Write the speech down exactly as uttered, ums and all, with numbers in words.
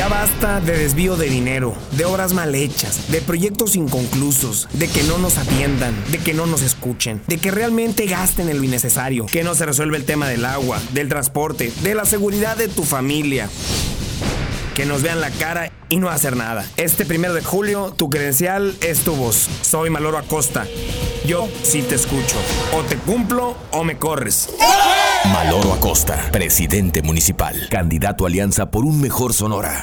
Ya basta de desvío de dinero, de obras mal hechas, de proyectos inconclusos, de que no nos atiendan, de que no nos escuchen, de que realmente gasten en lo innecesario, que no se resuelve el tema del agua, del transporte, de la seguridad de tu familia. Que nos vean la cara y no hacer nada. Este primero de julio, tu credencial es tu voz. Soy Maloro Acosta. Yo sí te escucho. O te cumplo o me corres. Maloro Acosta, presidente municipal, candidato a Alianza por un mejor Sonora.